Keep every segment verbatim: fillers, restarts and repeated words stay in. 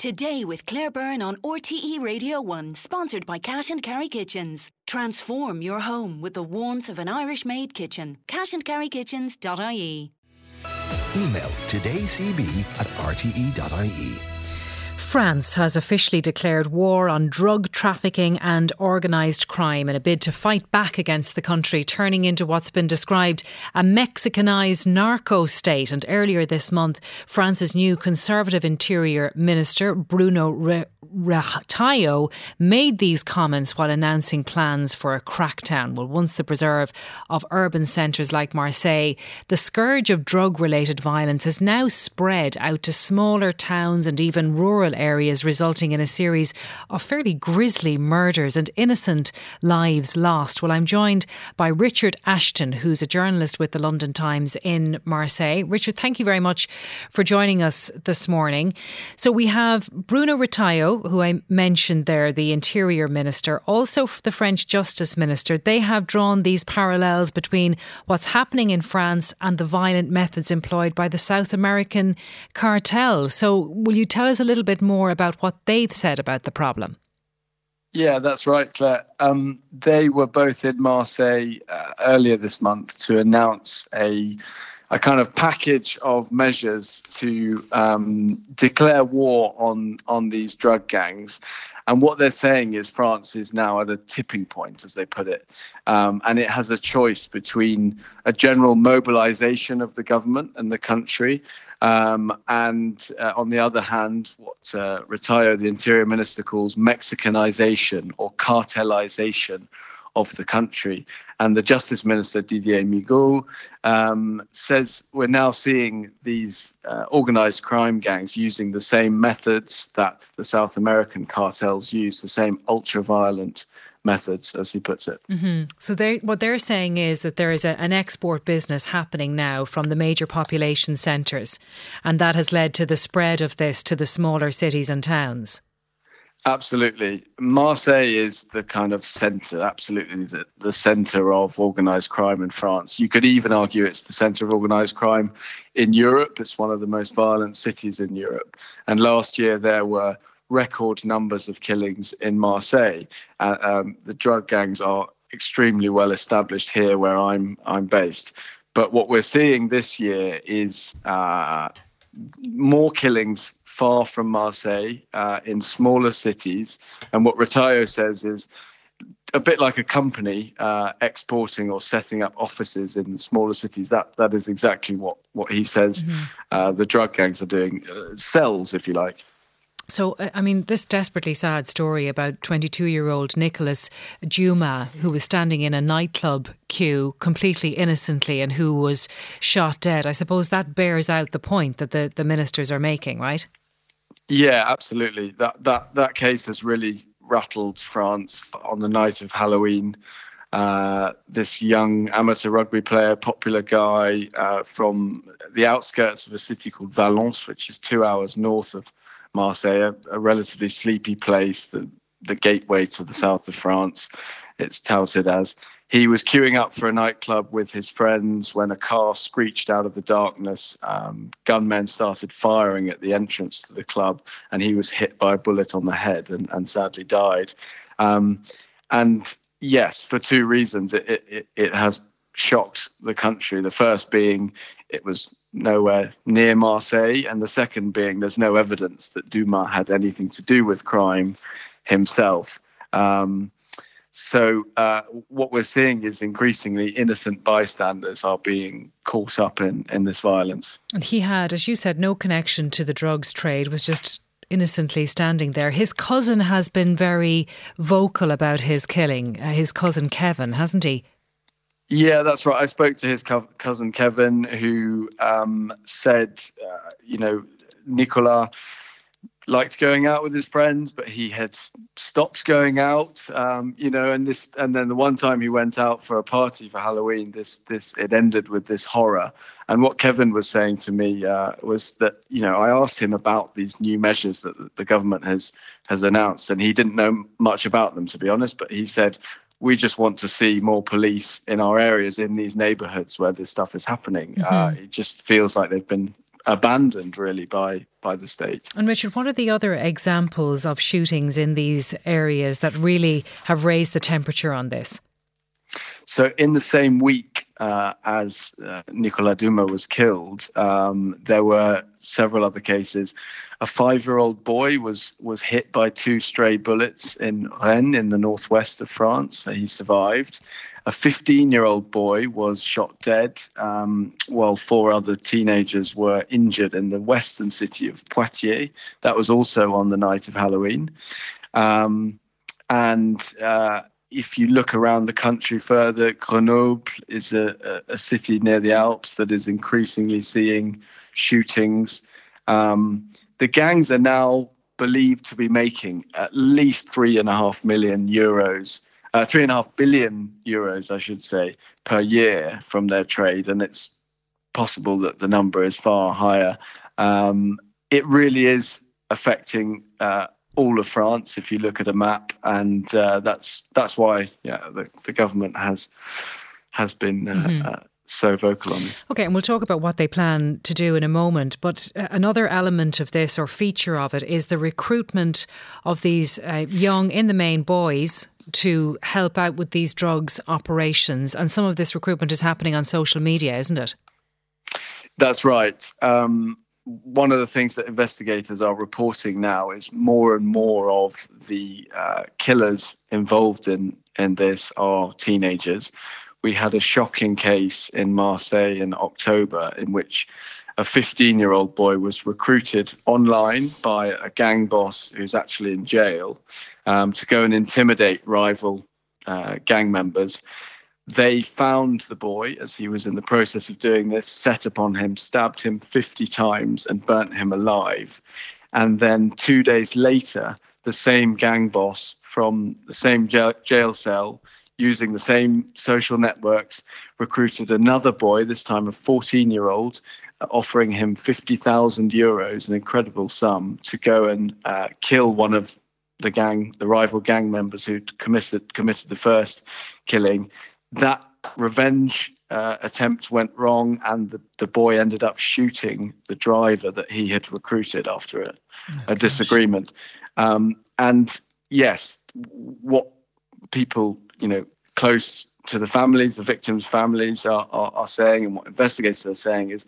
Today with Claire Byrne on R T E Radio one, sponsored by Cash and Carry Kitchens. Transform your home with the warmth of an Irish-made kitchen. cash and carry kitchens dot I E. Email todaycb at r t e dot I E. France has officially declared war on drug trafficking and organised crime in a bid to fight back against the country turning into what's been described a Mexicanised narco state. And earlier this month, France's new Conservative Interior Minister, Bruno Retailleau, made these comments while announcing plans for a crackdown. Well, once the preserve of urban centres like Marseille, the scourge of drug-related violence has now spread out to smaller towns and even rural areas. areas, resulting in a series of fairly grisly murders and innocent lives lost. Well, I'm joined by Richard Ashton, who's a journalist with the London Times in Marseille. Richard, thank you very much for joining us this morning. So we have Bruno Retailleau, who I mentioned there, the Interior Minister, also the French Justice Minister. They have drawn these parallels between what's happening in France and the violent methods employed by the South American cartel. So will you tell us a little bit more more about what they've said about the problem? Yeah, that's right, Claire. Um, they were both in Marseille uh, earlier this month to announce a a kind of package of measures to um, declare war on on these drug gangs. And what they're saying is France is now at a tipping point, as they put it. Um, and it has a choice between a general mobilization of the government and the country. Um, and uh, on the other hand, what uh, Retailleau, the Interior Minister, calls Mexicanization or cartelization of the country. And the Justice Minister, Didier Migaud, um, says we're now seeing these uh, organised crime gangs using the same methods that the South American cartels use, the same ultra-violent methods, as he puts it. Mm-hmm. So they, what they're saying is that there is a, an export business happening now from the major population centres, and that has led to the spread of this to the smaller cities and towns. Absolutely. Marseille is the kind of centre, absolutely the, the centre of organised crime in France. You could even argue it's the centre of organised crime in Europe. It's one of the most violent cities in Europe. And last year there were record numbers of killings in Marseille. Uh, um, the drug gangs are extremely well established here where I'm I'm based. But what we're seeing this year is uh, more killings far from Marseille, uh, in smaller cities. And what Retailleau says is a bit like a company uh, exporting or setting up offices in smaller cities. That That is exactly what, what he says mm-hmm. uh, the drug gangs are doing. Uh, cells, if you like. So, I mean, this desperately sad story about twenty-two-year-old Nicolas Juma, who was standing in a nightclub queue completely innocently and who was shot dead. I suppose that bears out the point that the, the ministers are making, right? Yeah, absolutely. That that that case has really rattled France. On the night of Halloween, uh, this young amateur rugby player, popular guy uh, from the outskirts of a city called Valence, which is two hours north of Marseille, a, a relatively sleepy place, the, the gateway to the south of France, it's touted as. He was queuing up for a nightclub with his friends when a car screeched out of the darkness. Um, gunmen started firing at the entrance to the club, and he was hit by a bullet on the head and, and sadly died. Um, and yes, for two reasons, it, it, it has shocked the country. The first being it was nowhere near Marseille, and the second being there's no evidence that Dumas had anything to do with crime himself. Um, So uh, what we're seeing is increasingly innocent bystanders are being caught up in, in this violence. And he had, as you said, no connection to the drugs trade, was just innocently standing there. His cousin has been very vocal about his killing, uh, his cousin Kevin, hasn't he? Yeah, that's right. I spoke to his co- cousin Kevin, who um, said, uh, you know, Nicolas liked going out with his friends, but he had stopped going out, um, you know, and this, and then the one time he went out for a party for Halloween, this, this, it ended with this horror. And what Kevin was saying to me uh, was that, you know, I asked him about these new measures that the government has, has announced, and he didn't know much about them, to be honest, but he said, we just want to see more police in our areas, in these neighborhoods where this stuff is happening. Mm-hmm. Uh, it just feels like they've been abandoned really by by the state. And Richard, what are the other examples of shootings in these areas that really have raised the temperature on this? So in the same week uh, as uh, Nicolas Duma was killed, um, there were several other cases. A five-year-old boy was was hit by two stray bullets in Rennes in the northwest of France. He survived. A fifteen-year-old boy was shot dead, um, while four other teenagers were injured in the western city of Poitiers. That was also on the night of Halloween. Um, and uh, if you look around the country further, Grenoble is a, a city near the Alps that is increasingly seeing shootings. Um, the gangs are now believed to be making at least three and a half million euros, uh, three and a half billion euros, I should say, per year from their trade. And it's possible that the number is far higher. Um, it really is affecting uh, all of France, if you look at a map, and uh, that's that's why yeah the, the government has has been uh, mm-hmm. uh, so vocal on this. Okay, and we'll talk about what they plan to do in a moment. But another element of this, or feature of it, is the recruitment of these uh, young, in the main, boys to help out with these drugs operations. And some of this recruitment is happening on social media, isn't it? That's right. Um, One of the things that investigators are reporting now is more and more of the uh, killers involved in, in this are teenagers. We had a shocking case in Marseille in October in which a fifteen-year-old boy was recruited online by a gang boss who's actually in jail um, to go and intimidate rival uh, gang members. They found the boy as he was in the process of doing this, set upon him, stabbed him fifty times and burnt him alive. And then two days later, the same gang boss from the same jail, jail cell, using the same social networks, recruited another boy, this time a fourteen-year-old, uh, offering him fifty thousand euros, an incredible sum, to go and uh, kill one of the gang, the rival gang members who committed committed the first killing. That revenge uh, attempt went wrong, and the, the boy ended up shooting the driver that he had recruited after a, oh, a disagreement. Um, and yes, what people, you know, close to the families, the victims' families are, are, are saying, and what investigators are saying, is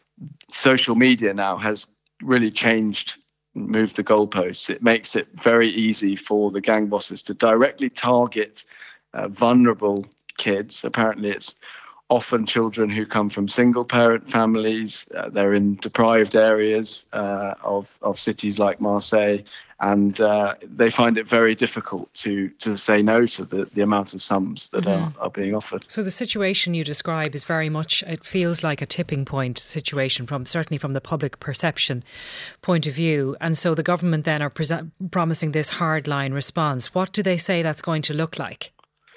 social media now has really changed, moved the goalposts. It makes it very easy for the gang bosses to directly target uh, vulnerable kids. Apparently it's often children who come from single parent families. Uh, they're in deprived areas uh, of, of cities like Marseille, and uh, they find it very difficult to to say no to the, the amount of sums that mm-hmm. are, are being offered. So the situation you describe is very much, it feels like a tipping point situation, from certainly from the public perception point of view. And so the government then are pre- promising this hardline response. What do they say that's going to look like?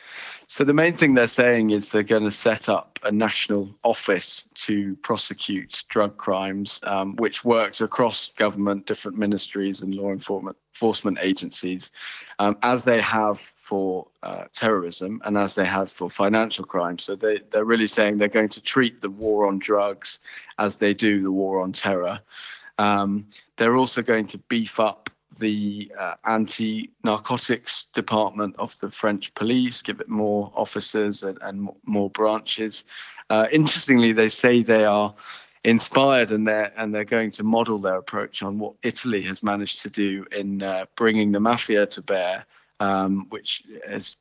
So the main thing they're saying is they're going to set up a national office to prosecute drug crimes, um, which works across government, different ministries and law enforcement agencies, um, as they have for uh, terrorism and as they have for financial crime. So they, they're really saying they're going to treat the war on drugs as they do the war on terror. Um, they're also going to beef up the uh, anti-narcotics department of the French police, give it more officers and, and more branches. Uh, interestingly, they say they are inspired and they're, and they're going to model their approach on what Italy has managed to do in uh, bringing the mafia to bear, um, which has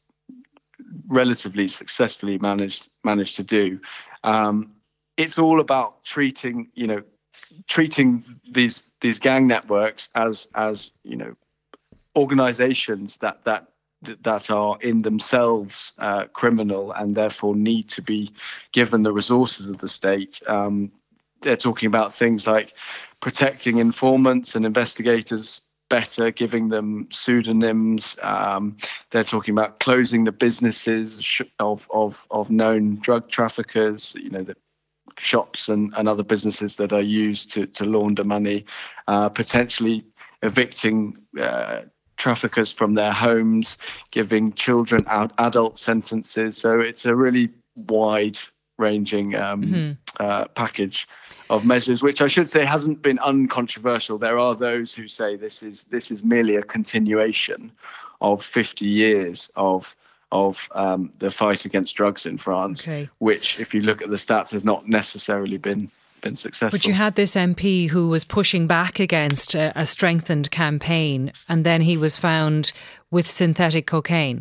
relatively successfully managed managed to do. Um, it's all about treating, you know, treating these these gang networks as as you know organizations that that that are in themselves uh, criminal and therefore need to be given the resources of the state. Um, they're talking about things like protecting informants and investigators better, giving them pseudonyms. Um, they're talking about closing the businesses of of of known drug traffickers. You know, the shops and, and other businesses that are used to, to launder money, uh, potentially evicting uh, traffickers from their homes, giving children out adult sentences. So it's a really wide-ranging um, mm-hmm. uh, package. of measures, which I should say hasn't been uncontroversial. There are those who say this is this is merely a continuation of fifty years of of um, the fight against drugs in France, okay. which, if you look at the stats, has not necessarily been been successful. But you had this M P who was pushing back against a, a strengthened campaign, and then he was found with synthetic cocaine.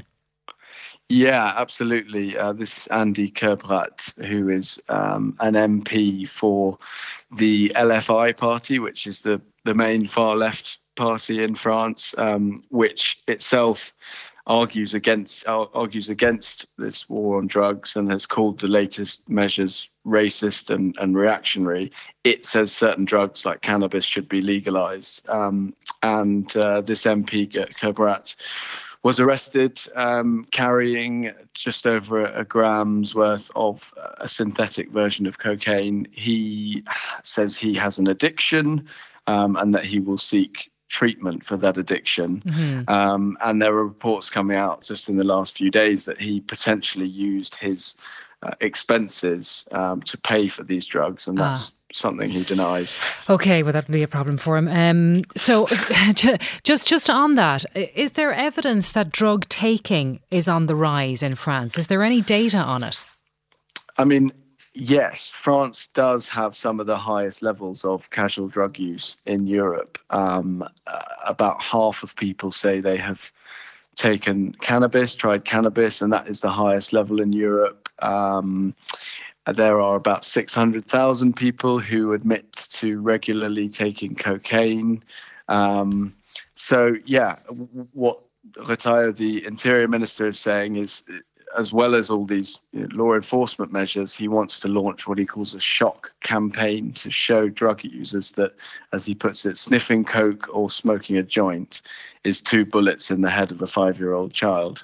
Yeah, absolutely. Uh, this is Andy Kerbrat, who is um, an M P for the L F I party, which is the, the main far-left party in France, um, which itself argues against argues against this war on drugs and has called the latest measures racist and, and reactionary. It says certain drugs like cannabis should be legalized. Um, and uh, this M P, Kerbrat, was arrested um, carrying just over a gram's worth of a synthetic version of cocaine. He says he has an addiction um, and that he will seek treatment for that addiction. Mm-hmm. Um, and there are reports coming out just in the last few days that he potentially used his uh, expenses um, to pay for these drugs, and that's ah. something he denies. Okay, well, that'd be a problem for him. Um, so just just on that, is there evidence that drug taking is on the rise in France? Is there any data on it? I mean, yes, France does have some of the highest levels of casual drug use in Europe. Um, uh, about half of people say they have taken cannabis, tried cannabis, and that is the highest level in Europe. Um, there are about six hundred thousand people who admit to regularly taking cocaine. Um, so, yeah, what Retailleau, the Interior Minister, is saying is, as well as all these you know, law enforcement measures, he wants to launch what he calls a shock campaign to show drug users that, as he puts it, sniffing coke or smoking a joint is two bullets in the head of a five-year-old child.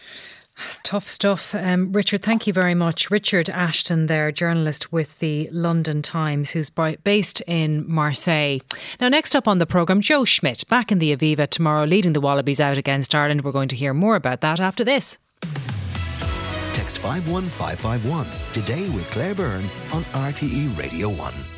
Tough stuff. Um, Richard, thank you very much. Richard Ashton there, journalist with the London Times, who's based in Marseille. Now, next up on the programme, Joe Schmidt, back in the Aviva tomorrow, leading the Wallabies out against Ireland. We're going to hear more about that after this. Text five one five five one today with Claire Byrne on R T E Radio one.